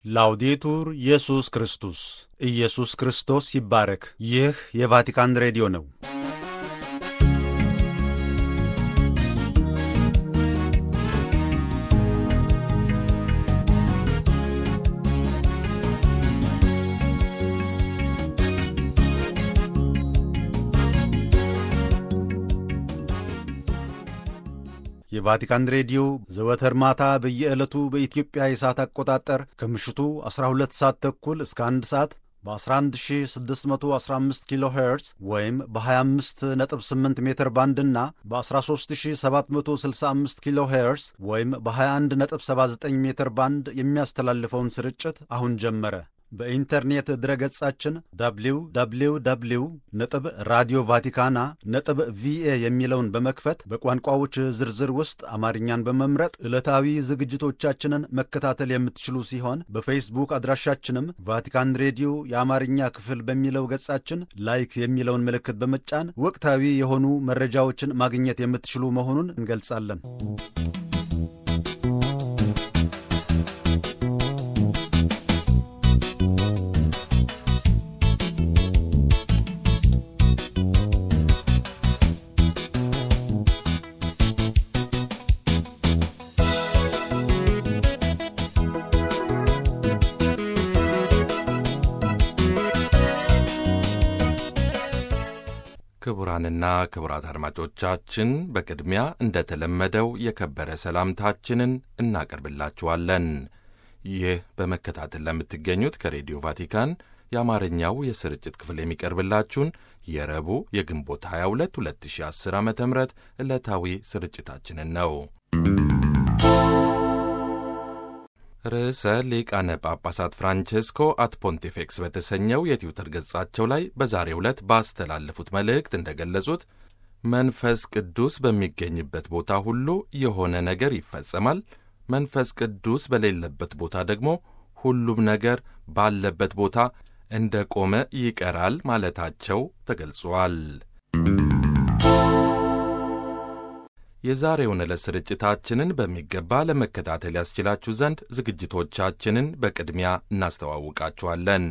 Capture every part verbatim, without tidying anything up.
ላውዴቱር ኢየሱስ ክርስቶስ ኢየሱስ ክርስቶስ ይባረክ። ይህ የቫቲካን ሬዲዮ ነው። የቫቲካን ሬዲዮ ዘወትር ማታ በየዕለቱ በኢትዮጵያ የሰዓት አቆጣጠር ከምሽቱ አስራ ሁለት ሰዓት ተኩል እስከ አንድ ሰዓት በ11615 ኪሎ ሄርዝ ወይም በ258 ሜትር ባንድ እና በ13765 ኪሎ ሄርዝ ወይም በ2179 ሜትር ባንድ የሚያስተላልፈውን ስርጭት አሁን ጀመረ። በኢንተርኔት ድረገጻችን ደብሊው ደብሊው ደብሊው ነጥብ ራዲዮ ቫቲካና ነጥብ ቪኤ የሚለውን በመክፈት በቋንቋዎች ዝርዝር ውስጥ አማርኛን በመምረጥ ዕለታዊ ዝግጅቶቻችንን መከታተል የምትችሉ ሲሆን በፌስቡክ አድራሻችንም ቫቲካን ሬዲዮ የአማርኛ ክፍል በሚለው ገጻችን ላይክ የሚለውን ምልክት በመጫን ወቅታዊ የሆኑ መረጃዎችን ማግኘት የምትችሉ መሆኑን እንገልጻለን። ክቡራንና ክቡራት አድማጮቻችን በቅድሚያ እንደተለመደው የከበረ ሰላምታችንን እናቀርብላችኋለን። ይህ በመከታተል ለምትገኙት ከሬዲዮ ቫቲካን የአማርኛው የስርጭት ክፍል የሚቀርብላችሁን የረቡዕ የግንቦት ሃያ ሁለት ሁለት ሺህ አስር ዓመተ ምህረት ዕለታዊ ስርጭታችንን ነው። ርዕሰ ሊቃነ ጳጳሳት ፍራንቼስኮ አት ፖንቲፌክስ በተሰኘው የትዊተር ገጻቸው ላይ በዛሬው ዕለት ባስተላለፉት መልእክት እንደገለጹት መንፈስ ቅዱስ በሚገኝበት ቦታ ሁሉ የሆነ ነገር ይፈጸማል፣ መንፈስ ቅዱስ በሌለበት ቦታ ደግሞ ሁሉም ነገር ባለበት ቦታ እንደ ቆመ ይቀራል ማለታቸው ተገልጿል። የዛሬውን ዕለት ስርጭታችንን በሚገባ ለመከታተል ያስችላችሁ ዘንድ ዝግጅቶቻችንን በቅድሚያ እናስተዋውቃችኋለን።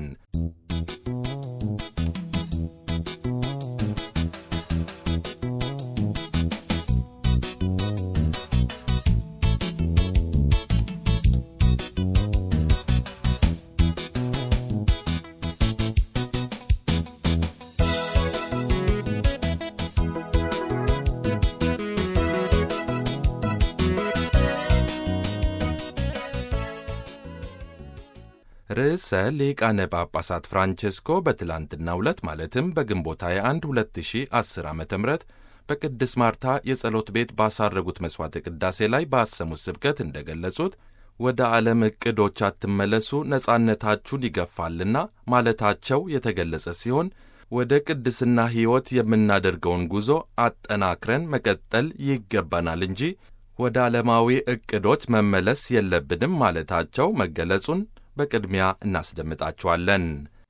ርዕሰ ሊቃነ ጳጳሳት ፍራንቼስኮ በትላንትናው ዕለት ማለትም በግንቦት ሃያ አንድ ሁለት ሺህ አስር ዓመተ ምህረት በቅድስት ማርታ የጸሎት ቤት ባሳረጉት መሥዋዕተ ቅዳሴ ላይ ባሰሙት ስብከት እንደገለጹት ወደ ዓለም ዕቅዶች አትመለሱ፣ ነጻነታችሁን ይገፋልና ማለታቸው የተገለጸ ሲሆን ወደ ቅድስና ሕይወት የምናደርገውን ጉዞ አጠናክረን መቀጠል ይገባናል እንጂ ወደ ዓለማዊ ዕቅዶች መመለስ የለብንም ማለታቸው መገለጹን በቅድሚያ እናስደምጣችኋለን።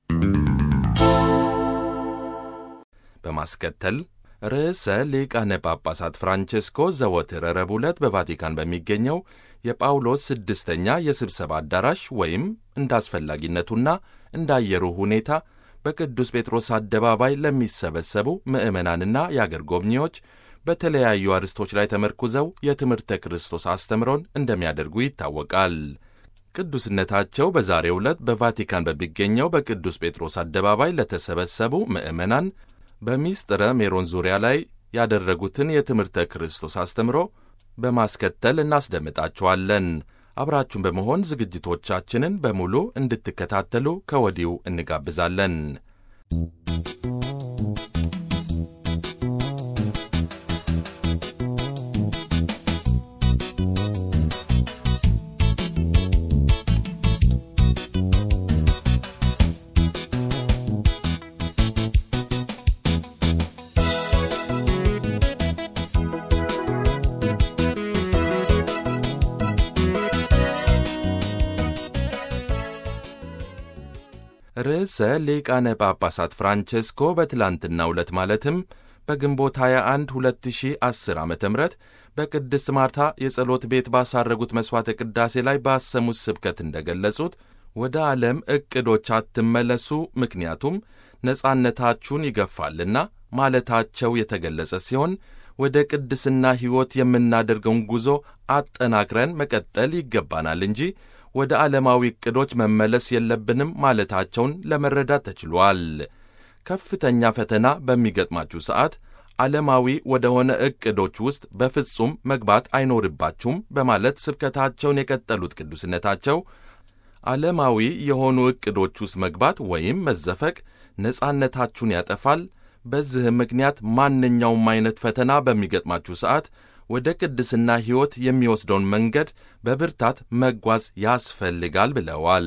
በማስከተል ርዕሰ ሊቃነ ጳጳሳት ፍራንቼስኮ ዘወትር ረቡዕ ዕለት በቫቲካን በሚገኘው የጳውሎስ ስድስተኛ የስብሰባ አዳራሽ ወይም እንደ አስፈላጊነቱና እንደ አየሩ ሁኔታ በቅዱስ ጴጥሮስ አደባባይ ለሚሰበሰቡ ምዕመናንና የአገር ጎብኚዎች በተለያዩ አርዕስቶች ላይ ተመርኩዘው የትምህርተ ክርስቶስ አስተምሮን እንደሚያደርጉ ይታወቃል። ቅዱስነታቸው በዛሬው ዕለት በቫቲካን በሚገኘው በቅዱስ ጴጥሮስ አደባባይ ለተሰበሰቡ ምዕመናን በሚስጥረ ሜሮን ዙሪያ ላይ ያደረጉትን የትምህርተ ክርስቶስ አስተምሮ በማስከተል እናስደምጣችኋለን። አብራችሁን በመሆን ዝግጅቶቻችንን በሙሉ እንድትከታተሉ ከወዲሁ እንጋብዛለን። ርዕሰ ሊቃነ ጳጳሳት ፍራንቼስኮ በትላንትናው ዕለት ማለትም በግንቦት ሃያ አንድ ሁለት ሺህ አስር ዓመተ ምህረት በቅድስት ማርታ የጸሎት ቤት ባሳረጉት መሥዋዕተ ቅዳሴ ላይ ባሰሙት ስብከት እንደገለጹት ወደ ዓለም ዕቅዶች አትመለሱ፣ ምክንያቱም ነጻነታችሁን ይገፋልና ማለታቸው የተገለጸ ሲሆን ወደ ቅድስና ሕይወት የምናደርገውን ጉዞ አጠናክረን መቀጠል ይገባናል እንጂ ወደ ዓለማዊ ዕቅዶች መመለስ የለብንም ማለታቸውን ለመረዳት ተችሏል። ከፍተኛ ፈተና በሚገጥማችሁ ሰዓት ዓለማዊ ወደ ሆነ ዕቅዶች ውስጥ በፍጹም መግባት አይኖርባችሁም በማለት ስብከታቸውን የቀጠሉት ቅዱስነታቸው ዓለማዊ የሆኑ ዕቅዶች ውስጥ መግባት ወይም መዘፈቅ ነጻነታችሁን ያጠፋል። በዚህም ምክንያት ማንኛውም አይነት ፈተና በሚገጥማችሁ ሰዓት ወደ ቅድስና ሕይወት የሚወስደውን መንገድ በብርታት መጓዝ ያስፈልጋል ብለዋል።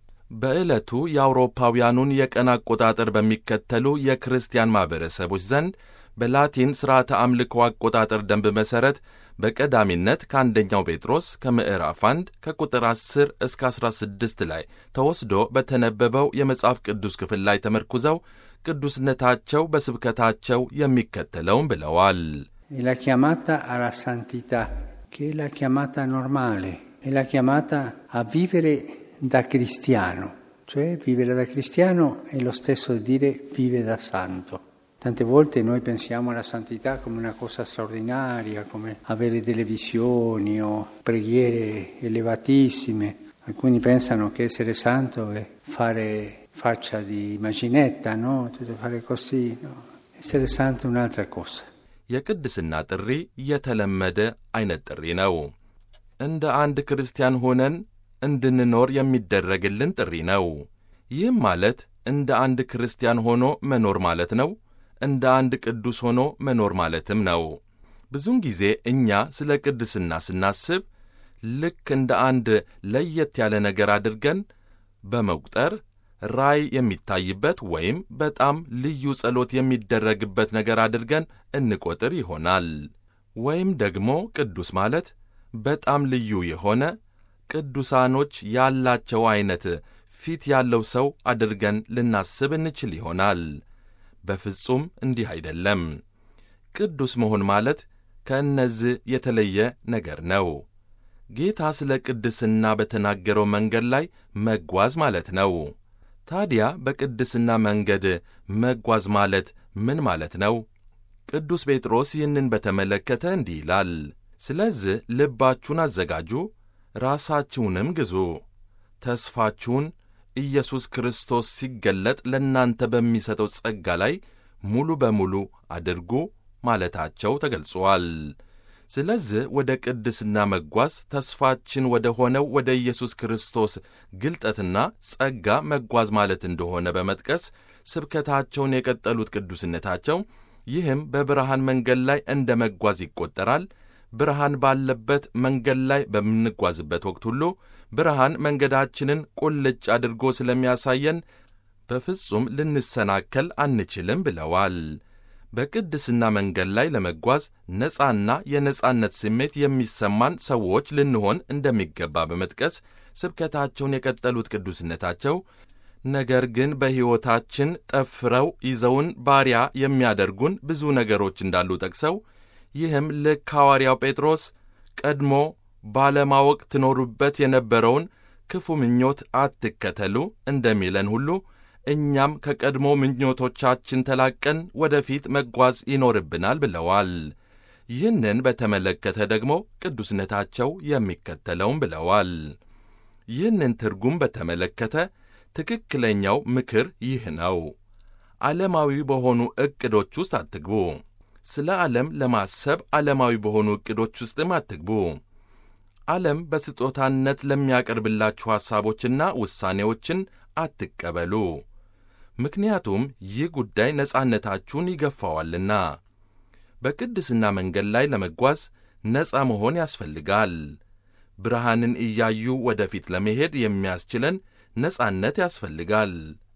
በዕለቱ የአውሮፓውያኑን የቀን አቆጣጠር በሚከተሉ የክርስቲያን ማኅበረሰቦች ዘንድ በላቲን ሥርዓተ አምልኮ አቆጣጠር ደንብ መሠረት በቀዳሚነት ከአንደኛው ጴጥሮስ ከምዕራፍ አንድ ከቁጥር አስር እስከ አሥራ ስድስት ላይ ተወስዶ በተነበበው የመጽሐፍ ቅዱስ ክፍል ላይ ተመርኩዘው ቅዱስነታቸው በስብከታቸው የሚከተለውን ብለዋል። È la chiamata alla santità, che è la chiamata normale, è la chiamata a vivere da cristiano, cioè vivere da cristiano è lo stesso dire vive da santo. Tante volte noi pensiamo alla santità come una cosa straordinaria, come avere delle visioni o preghiere elevatissime. Alcuni pensano che essere santo è fare faccia di immaginetta, no? Tutto fare così, no? Essere santo è un'altra cosa. የቅድስና ጥሪ የተለመደ አይነት ጥሪ ነው። እንደ አንድ ክርስቲያን ሆነን እንድንኖር የሚደረግልን ጥሪ ነው። ይህም ማለት እንደ አንድ ክርስቲያን ሆኖ መኖር ማለት ነው። እንደ አንድ ቅዱስ ሆኖ መኖር ማለትም ነው። ብዙውን ጊዜ እኛ ስለ ቅድስና ስናስብ ልክ እንደ አንድ ለየት ያለ ነገር አድርገን በመቁጠር ራእይ የሚታይበት ወይም በጣም ልዩ ጸሎት የሚደረግበት ነገር አድርገን እንቆጥር ይሆናል። ወይም ደግሞ ቅዱስ ማለት በጣም ልዩ የሆነ ቅዱሳኖች ያላቸው አይነት ፊት ያለው ሰው አድርገን ልናስብ እንችል ይሆናል። በፍጹም እንዲህ አይደለም። ቅዱስ መሆን ማለት ከእነዚህ የተለየ ነገር ነው። ጌታ ስለ ቅድስና በተናገረው መንገድ ላይ መጓዝ ማለት ነው። ታዲያ በቅድስና መንገድ መጓዝ ማለት ምን ማለት ነው? ቅዱስ ጴጥሮስ ይህንን በተመለከተ እንዲህ ይላል። ስለዚህ ልባችሁን አዘጋጁ፣ ራሳችሁንም ግዙ፣ ተስፋችሁን ኢየሱስ ክርስቶስ ሲገለጥ ለእናንተ በሚሰጠው ጸጋ ላይ ሙሉ በሙሉ አድርጉ ማለታቸው ተገልጿል። ስለዚህ ወደ ቅድስና መጓዝ ተስፋችን ወደ ሆነው ወደ ኢየሱስ ክርስቶስ ግልጠትና ጸጋ መጓዝ ማለት እንደሆነ በመጥቀስ ስብከታቸውን የቀጠሉት ቅዱስነታቸው ይህም በብርሃን መንገድ ላይ እንደ መጓዝ ይቆጠራል። ብርሃን ባለበት መንገድ ላይ በምንጓዝበት ወቅት ሁሉ ብርሃን መንገዳችንን ቁልጭ አድርጎ ስለሚያሳየን በፍጹም ልንሰናከል አንችልም ብለዋል። በቅድስና መንገድ ላይ ለመጓዝ ነጻና የነጻነት ስሜት የሚሰማን ሰዎች ልንሆን እንደሚገባ በመጥቀስ ስብከታቸውን የቀጠሉት ቅዱስነታቸው ነገር ግን በሕይወታችን ጠፍረው ይዘውን ባሪያ የሚያደርጉን ብዙ ነገሮች እንዳሉ ጠቅሰው ይህም ልክ ሐዋርያው ጴጥሮስ ቀድሞ ባለማወቅ ትኖሩበት የነበረውን ክፉ ምኞት አትከተሉ እንደሚለን ሁሉ እኛም ከቀድሞ ምኞቶቻችን ተላቀን ወደፊት መጓዝ ይኖርብናል ብለዋል። ይህንን በተመለከተ ደግሞ ቅዱስነታቸው የሚከተለውን ብለዋል። ይህንን ትርጉም በተመለከተ ትክክለኛው ምክር ይህ ነው። ዓለማዊ በሆኑ ዕቅዶች ውስጥ አትግቡ። ስለ ዓለም ለማሰብ ዓለማዊ በሆኑ ዕቅዶች ውስጥም አትግቡ። ዓለም በስጦታነት ለሚያቀርብላችሁ ሐሳቦችና ውሳኔዎችን አትቀበሉ። ምክንያቱም ይህ ጉዳይ ነጻነታችሁን ይገፋዋልና። በቅድስና መንገድ ላይ ለመጓዝ ነጻ መሆን ያስፈልጋል። ብርሃንን እያዩ ወደፊት ለመሄድ የሚያስችለን ነጻነት ያስፈልጋል።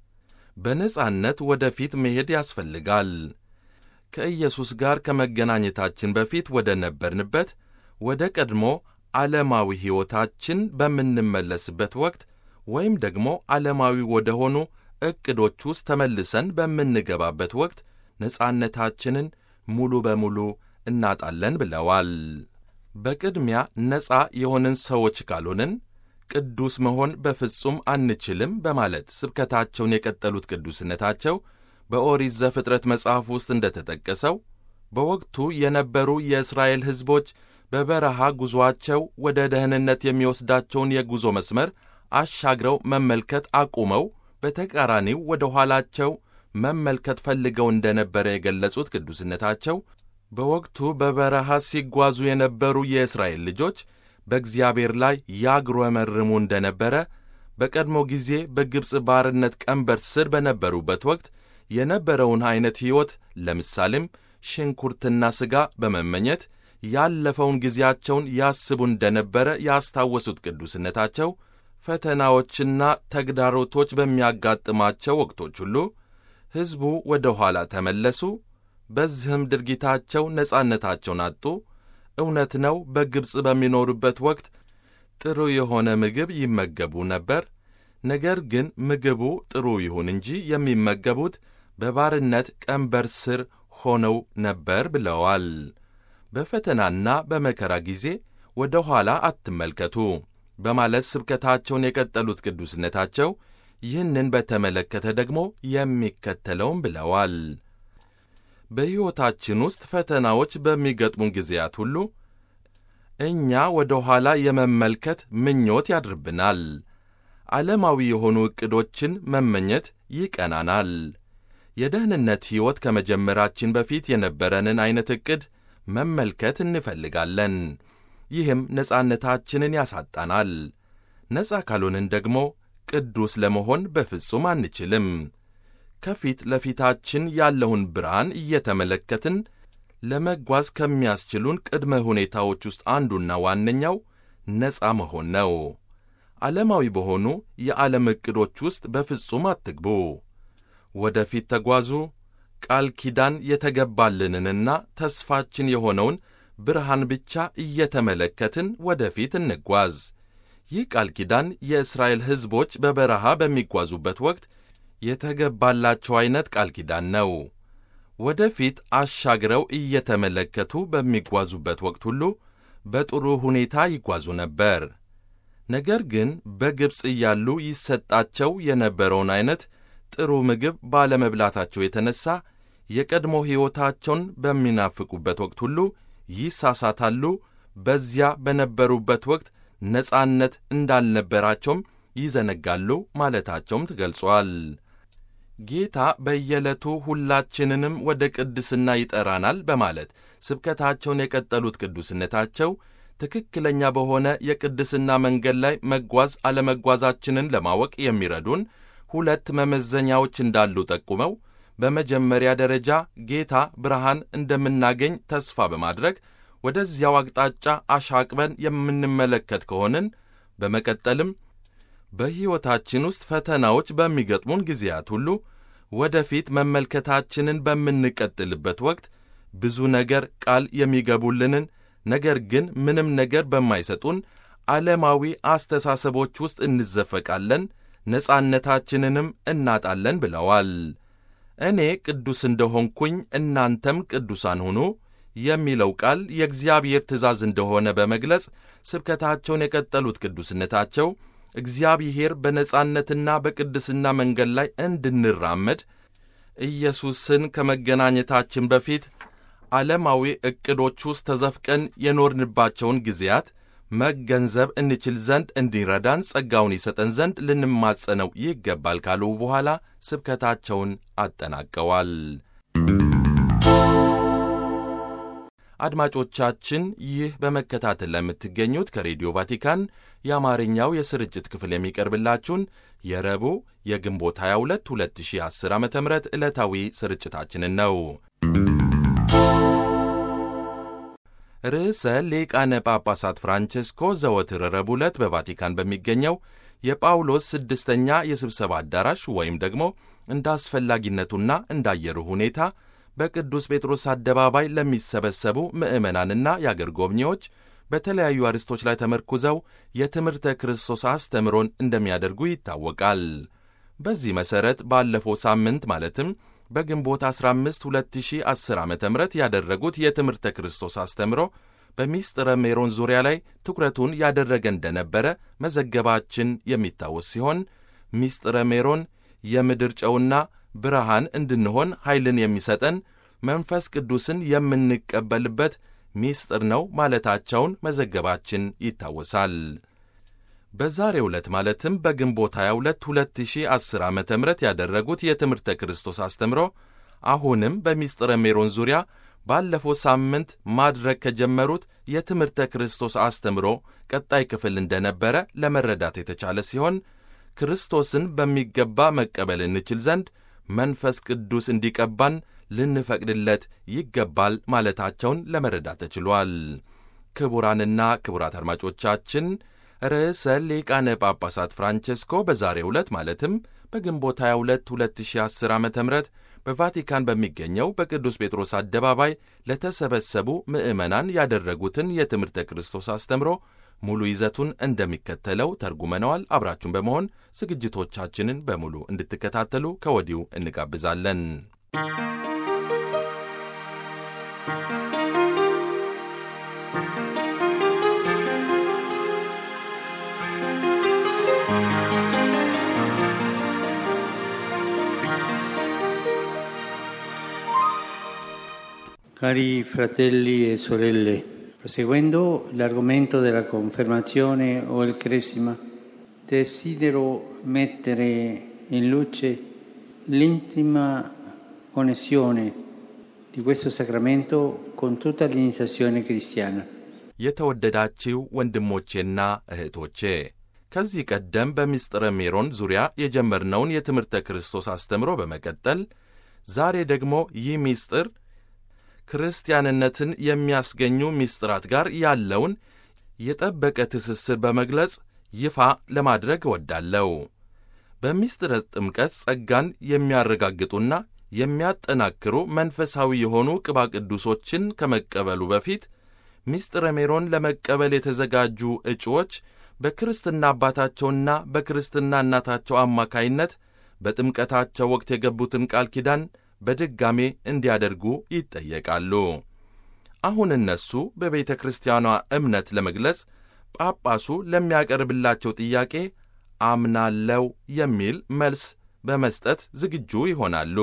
በነጻነት ወደፊት መሄድ ያስፈልጋል። ከኢየሱስ ጋር ከመገናኘታችን በፊት ወደ ነበርንበት ወደ ቀድሞ ዓለማዊ ሕይወታችን በምንመለስበት ወቅት ወይም ደግሞ ዓለማዊ ወደ ሆኑ ዕቅዶች ውስጥ ተመልሰን በምንገባበት ወቅት ነጻነታችንን ሙሉ በሙሉ እናጣለን ብለዋል። በቅድሚያ ነጻ የሆንን ሰዎች ካልሆንን ቅዱስ መሆን በፍጹም አንችልም በማለት ስብከታቸውን የቀጠሉት ቅዱስነታቸው በኦሪት ዘፍጥረት መጽሐፍ ውስጥ እንደተጠቀሰው በወቅቱ የነበሩ የእስራኤል ሕዝቦች በበረሃ ጉዞአቸው ወደ ደህንነት የሚወስዳቸውን የጉዞ መስመር አሻግረው መመልከት አቁመው በተቃራኒው ወደ ኋላቸው መመልከት ፈልገው እንደነበረ የገለጹት ቅዱስነታቸው በወቅቱ በበረሃ ሲጓዙ የነበሩ የእስራኤል ልጆች በእግዚአብሔር ላይ ያጉረመርሙ እንደነበረ፣ በቀድሞ ጊዜ በግብፅ ባርነት ቀንበር ስር በነበሩበት ወቅት የነበረውን ዐይነት ሕይወት ለምሳሌም ሽንኩርትና ሥጋ በመመኘት ያለፈውን ጊዜያቸውን ያስቡ እንደነበረ ያስታወሱት ቅዱስነታቸው ፈተናዎችና ተግዳሮቶች በሚያጋጥማቸው ወቅቶች ሁሉ ሕዝቡ ወደ ኋላ ተመለሱ፣ በዚህም ድርጊታቸው ነጻነታቸውን አጡ። እውነት ነው፣ በግብፅ በሚኖሩበት ወቅት ጥሩ የሆነ ምግብ ይመገቡ ነበር። ነገር ግን ምግቡ ጥሩ ይሁን እንጂ የሚመገቡት በባርነት ቀንበር ስር ሆነው ነበር ብለዋል። በፈተናና በመከራ ጊዜ ወደ ኋላ አትመልከቱ በማለት ስብከታቸውን የቀጠሉት ቅዱስነታቸው ይህንን በተመለከተ ደግሞ የሚከተለውን ብለዋል። በሕይወታችን ውስጥ ፈተናዎች በሚገጥሙን ጊዜያት ሁሉ እኛ ወደ ኋላ የመመልከት ምኞት ያድርብናል። ዓለማዊ የሆኑ ዕቅዶችን መመኘት ይቀናናል። የደህንነት ሕይወት ከመጀመራችን በፊት የነበረንን ዐይነት ዕቅድ መመልከት እንፈልጋለን። ይህም ነጻነታችንን ያሳጣናል። ነጻ ካልሆንን ደግሞ ቅዱስ ለመሆን በፍጹም አንችልም። ከፊት ለፊታችን ያለውን ብርሃን እየተመለከትን ለመጓዝ ከሚያስችሉን ቅድመ ሁኔታዎች ውስጥ አንዱና ዋነኛው ነጻ መሆን ነው። ዓለማዊ በሆኑ የዓለም ዕቅዶች ውስጥ በፍጹም አትግቡ። ወደፊት ተጓዙ። ቃል ኪዳን የተገባልንንና ተስፋችን የሆነውን ብርሃን ብቻ እየተመለከትን ወደፊት እንጓዝ። ይህ ቃል ኪዳን የእስራኤል ሕዝቦች በበረሃ በሚጓዙበት ወቅት የተገባላቸው ዐይነት ቃል ኪዳን ነው። ወደፊት አሻግረው እየተመለከቱ በሚጓዙበት ወቅት ሁሉ በጥሩ ሁኔታ ይጓዙ ነበር። ነገር ግን በግብፅ እያሉ ይሰጣቸው የነበረውን ዐይነት ጥሩ ምግብ ባለመብላታቸው የተነሣ የቀድሞ ሕይወታቸውን በሚናፍቁበት ወቅት ሁሉ ይሳሳታሉ። በዚያ በነበሩበት ወቅት ነጻነት እንዳልነበራቸውም ይዘነጋሉ ማለታቸውም ተገልጿል። ጌታ በየዕለቱ ሁላችንንም ወደ ቅድስና ይጠራናል በማለት ስብከታቸውን የቀጠሉት ቅዱስነታቸው ትክክለኛ በሆነ የቅድስና መንገድ ላይ መጓዝ አለመጓዛችንን ለማወቅ የሚረዱን ሁለት መመዘኛዎች እንዳሉ ጠቁመው በመጀመሪያ ደረጃ ጌታ ብርሃን እንደምናገኝ ተስፋ በማድረግ ወደዚያው አቅጣጫ አሻቅበን የምንመለከት ከሆንን፣ በመቀጠልም በሕይወታችን ውስጥ ፈተናዎች በሚገጥሙን ጊዜያት ሁሉ ወደፊት መመልከታችንን በምንቀጥልበት ወቅት ብዙ ነገር ቃል የሚገቡልንን ነገር ግን ምንም ነገር በማይሰጡን ዓለማዊ አስተሳሰቦች ውስጥ እንዘፈቃለን፣ ነጻነታችንንም እናጣለን ብለዋል። እኔ ቅዱስ እንደሆንኩኝ እናንተም ቅዱሳን ሁኑ የሚለው ቃል የእግዚአብሔር ትእዛዝ እንደሆነ በመግለጽ ስብከታቸውን የቀጠሉት ቅዱስነታቸው እግዚአብሔር በነጻነትና በቅድስና መንገድ ላይ እንድንራመድ ኢየሱስን ከመገናኘታችን በፊት ዓለማዊ ዕቅዶች ውስጥ ተዘፍቀን የኖርንባቸውን ጊዜያት መገንዘብ እንችል ዘንድ እንዲረዳን ጸጋውን ይሰጠን ዘንድ ልንማጸነው ይገባል ካሉ በኋላ ስብከታቸውን አጠናቀዋል። አድማጮቻችን፣ ይህ በመከታተል ለምትገኙት ከሬዲዮ ቫቲካን የአማርኛው የስርጭት ክፍል የሚቀርብላችሁን የረቡዕ የግንቦት ሃያ ሁለት ሁለት ሺህ አስር ዓመተ ምህረት ዕለታዊ ስርጭታችንን ነው። ርዕሰ ሊቃነ ጳጳሳት ፍራንቼስኮ ዘወትር ረቡዕ ዕለት በቫቲካን በሚገኘው የጳውሎስ ስድስተኛ የስብሰባ አዳራሽ ወይም ደግሞ እንደ አስፈላጊነቱና እንዳየሩ ሁኔታ በቅዱስ ጴጥሮስ አደባባይ ለሚሰበሰቡ ምዕመናንና የአገር ጎብኚዎች በተለያዩ አርዕስቶች ላይ ተመርኩዘው የትምህርተ ክርስቶስ አስተምሮን እንደሚያደርጉ ይታወቃል። በዚህ መሠረት ባለፈው ሳምንት ማለትም በግንቦት አስራ አምስት ሁለት ሺህ አስር ዓመተ ምህረት ያደረጉት የትምህርተ ክርስቶስ አስተምሮ በሚስጥረ ሜሮን ዙሪያ ላይ ትኩረቱን ያደረገ እንደነበረ መዘገባችን የሚታወስ ሲሆን ሚስጥረ ሜሮን የምድር ጨውና ብርሃን እንድንሆን ኃይልን የሚሰጠን መንፈስ ቅዱስን የምንቀበልበት ሚስጥር ነው ማለታቸውን መዘገባችን ይታወሳል። በዛሬው ዕለት ማለትም በግንቦት ሃያ ሁለት ሁለት ሺህ አስር ዓመተ ምህረት ያደረጉት የትምህርተ ክርስቶስ አስተምሮ አሁንም በሚስጥረ ሜሮን ዙሪያ ባለፈው ሳምንት ማድረግ ከጀመሩት የትምህርተ ክርስቶስ አስተምሮ ቀጣይ ክፍል እንደነበረ ለመረዳት የተቻለ ሲሆን ክርስቶስን በሚገባ መቀበል እንችል ዘንድ መንፈስ ቅዱስ እንዲቀባን ልንፈቅድለት ይገባል ማለታቸውን ለመረዳት ተችሏል። ክቡራንና ክቡራት አድማጮቻችን ርዕሰ ሊቃነ ጳጳሳት ፍራንቼስኮ በዛሬው ዕለት ማለትም በግንቦት ሃያ ሁለት ሁለት ሺህ አስር ዓመተ ምህረት በቫቲካን በሚገኘው በቅዱስ ጴጥሮስ አደባባይ ለተሰበሰቡ ምዕመናን ያደረጉትን የትምህርተ ክርስቶስ አስተምሮ ሙሉ ይዘቱን እንደሚከተለው ተርጉመነዋል። አብራችሁን በመሆን ዝግጅቶቻችንን በሙሉ እንድትከታተሉ ከወዲሁ እንጋብዛለን። Cari fratelli e sorelle, proseguendo l'argomento della confermazione o il cresima, desidero mettere in luce l'intima connessione di questo sacramento con tutta l'iniziazione cristiana. የተወደዳችሁ ወንድሞቼና እህቶቼ ከዚህ ቀደም በሚስጥረ ሜሮን ዙሪያ የጀመርነውን የትምህርተ ክርስቶስ አስተምሮ በመቀጠል ዛሬ ደግሞ ይህ ሚስጥር ክርስቲያንነትን የሚያስገኙ ሚስጥራት ጋር ያለውን የጠበቀ ትስስር በመግለጽ ይፋ ለማድረግ እወዳለሁ። በሚስጥረ ጥምቀት ጸጋን የሚያረጋግጡና የሚያጠናክሩ መንፈሳዊ የሆኑ ቅባ ቅዱሶችን ከመቀበሉ በፊት ሚስጥረ ሜሮን ለመቀበል የተዘጋጁ እጩዎች በክርስትና አባታቸውና በክርስትና እናታቸው አማካይነት በጥምቀታቸው ወቅት የገቡትን ቃል ኪዳን በድጋሜ እንዲያደርጉ ይጠየቃሉ። አሁን እነሱ በቤተ ክርስቲያኗ እምነት ለመግለጽ ጳጳሱ ለሚያቀርብላቸው ጥያቄ አምናለው የሚል መልስ በመስጠት ዝግጁ ይሆናሉ።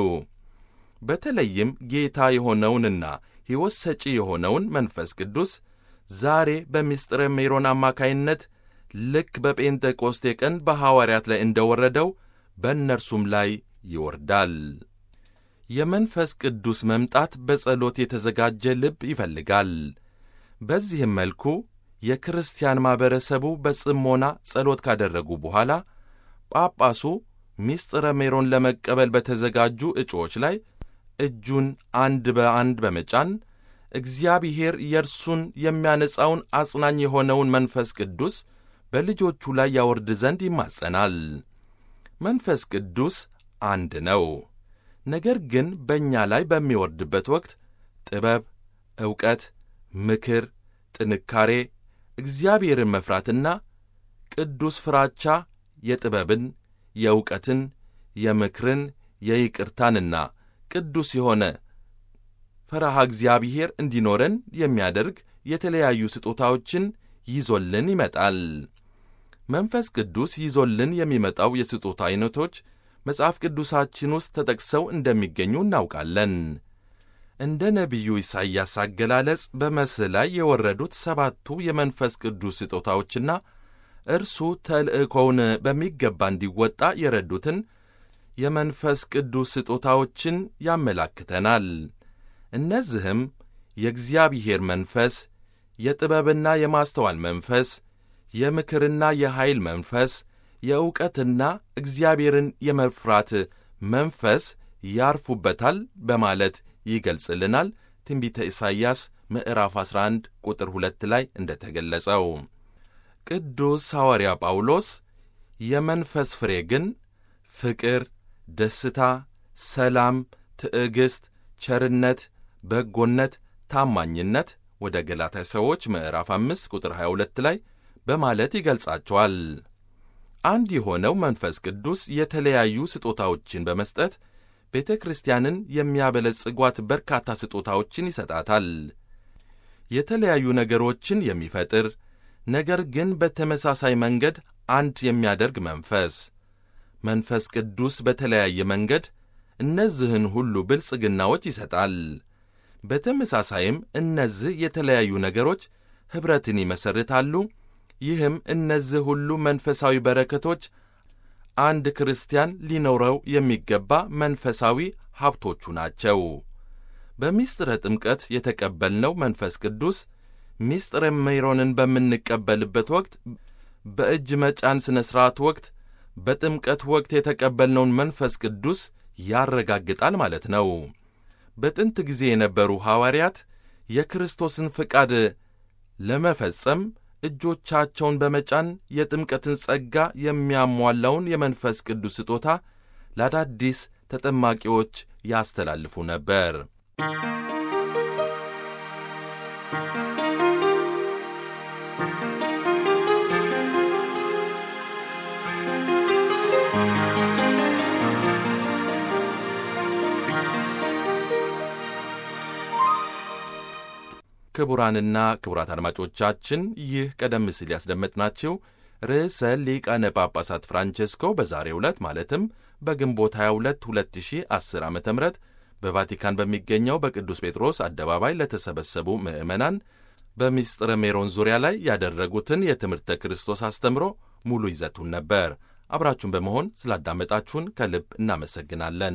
በተለይም ጌታ የሆነውንና ሕይወት ሰጪ የሆነውን መንፈስ ቅዱስ ዛሬ በሚስጥረ ሜሮን አማካይነት ልክ በጴንጤቆስቴ ቀን በሐዋርያት ላይ እንደወረደው በእነርሱም ላይ ይወርዳል። የመንፈስ ቅዱስ መምጣት በጸሎት የተዘጋጀ ልብ ይፈልጋል። በዚህም መልኩ የክርስቲያን ማኅበረሰቡ በጽሞና ጸሎት ካደረጉ በኋላ ጳጳሱ ሚስጥረ ሜሮን ለመቀበል በተዘጋጁ እጩዎች ላይ እጁን አንድ በአንድ በመጫን እግዚአብሔር የእርሱን የሚያነጻውን አጽናኝ የሆነውን መንፈስ ቅዱስ በልጆቹ ላይ ያወርድ ዘንድ ይማጸናል። መንፈስ ቅዱስ አንድ ነው። ነገር ግን በእኛ ላይ በሚወርድበት ወቅት ጥበብ፣ ዕውቀት፣ ምክር፣ ጥንካሬ፣ እግዚአብሔርን መፍራትና ቅዱስ ፍራቻ የጥበብን፣ የዕውቀትን፣ የምክርን፣ የይቅርታንና ቅዱስ የሆነ ፈረሃ እግዚአብሔር እንዲኖረን የሚያደርግ የተለያዩ ስጦታዎችን ይዞልን ይመጣል። መንፈስ ቅዱስ ይዞልን የሚመጣው የስጦታ ዐይነቶች መጽሐፍ ቅዱሳችን ውስጥ ተጠቅሰው እንደሚገኙ እናውቃለን። እንደ ነቢዩ ኢሳይያስ አገላለጽ በመስህ ላይ የወረዱት ሰባቱ የመንፈስ ቅዱስ ስጦታዎችና እርሱ ተልእኮውን በሚገባ እንዲወጣ የረዱትን የመንፈስ ቅዱስ ስጦታዎችን ያመላክተናል። እነዚህም የእግዚአብሔር መንፈስ፣ የጥበብና የማስተዋል መንፈስ፣ የምክርና የኃይል መንፈስ፣ የዕውቀትና እግዚአብሔርን የመፍራት መንፈስ ያርፉበታል በማለት ይገልጽልናል። ትንቢተ ኢሳይያስ ምዕራፍ አስራ አንድ ቁጥር ሁለት ላይ እንደ ተገለጸው ቅዱስ ሐዋርያ ጳውሎስ የመንፈስ ፍሬ ግን ፍቅር፣ ደስታ፣ ሰላም፣ ትዕግሥት፣ ቸርነት፣ በጎነት፣ ታማኝነት ወደ ገላትያ ሰዎች ምዕራፍ አምስት ቁጥር ሀያ ሁለት ላይ በማለት ይገልጻቸዋል። አንድ የሆነው መንፈስ ቅዱስ የተለያዩ ስጦታዎችን በመስጠት ቤተ ክርስቲያንን የሚያበለጽጓት በርካታ ስጦታዎችን ይሰጣታል። የተለያዩ ነገሮችን የሚፈጥር ነገር ግን በተመሳሳይ መንገድ አንድ የሚያደርግ መንፈስ። መንፈስ ቅዱስ በተለያየ መንገድ እነዚህን ሁሉ ብልጽግናዎች ይሰጣል። በተመሳሳይም እነዚህ የተለያዩ ነገሮች ኅብረትን ይመሰርታሉ። ይህም እነዚህ ሁሉ መንፈሳዊ በረከቶች አንድ ክርስቲያን ሊኖረው የሚገባ መንፈሳዊ ሀብቶቹ ናቸው። በምስጢረ ጥምቀት የተቀበልነው መንፈስ ቅዱስ ምስጢረ ሜሮንን በምንቀበልበት ወቅት፣ በእጅ መጫን ሥነ ሥርዓት ወቅት፣ በጥምቀት ወቅት የተቀበልነውን መንፈስ ቅዱስ ያረጋግጣል ማለት ነው። በጥንት ጊዜ የነበሩ ሐዋርያት የክርስቶስን ፍቃድ ለመፈጸም እጆቻቸውን በመጫን የጥምቀትን ጸጋ የሚያሟላውን የመንፈስ ቅዱስ ስጦታ ለአዳዲስ ተጠማቂዎች ያስተላልፉ ነበር። ክቡራንና ክቡራት አድማጮቻችን ይህ ቀደም ሲል ያስደመጥናችሁ ርዕሰ ሊቃነ ጳጳሳት ፍራንቼስኮ በዛሬው ዕለት ማለትም በግንቦት ሃያ ሁለት ሁለት ሺህ አስር ዓ ም በቫቲካን በሚገኘው በቅዱስ ጴጥሮስ አደባባይ ለተሰበሰቡ ምዕመናን በምስጢረ ሜሮን ዙሪያ ላይ ያደረጉትን የትምህርተ ክርስቶስ አስተምሮ ሙሉ ይዘቱን ነበር። አብራችሁን በመሆን ስላዳመጣችሁን ከልብ እናመሰግናለን።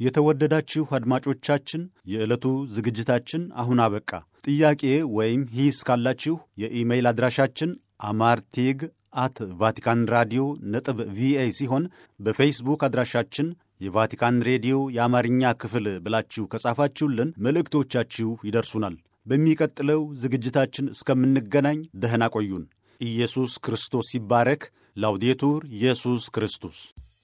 የተወደዳችሁ አድማጮቻችን፣ የዕለቱ ዝግጅታችን አሁን አበቃ። ጥያቄ ወይም ሂስ ካላችሁ የኢሜይል አድራሻችን አማርቲግ አት ቫቲካን ራዲዮ ነጥብ ቪኦኤ ሲሆን በፌስቡክ አድራሻችን የቫቲካን ሬዲዮ የአማርኛ ክፍል ብላችሁ ከጻፋችሁልን መልእክቶቻችሁ ይደርሱናል። በሚቀጥለው ዝግጅታችን እስከምንገናኝ ደህና ቆዩን። ኢየሱስ ክርስቶስ ይባረክ። ላውዴቱር ኢየሱስ ክርስቶስ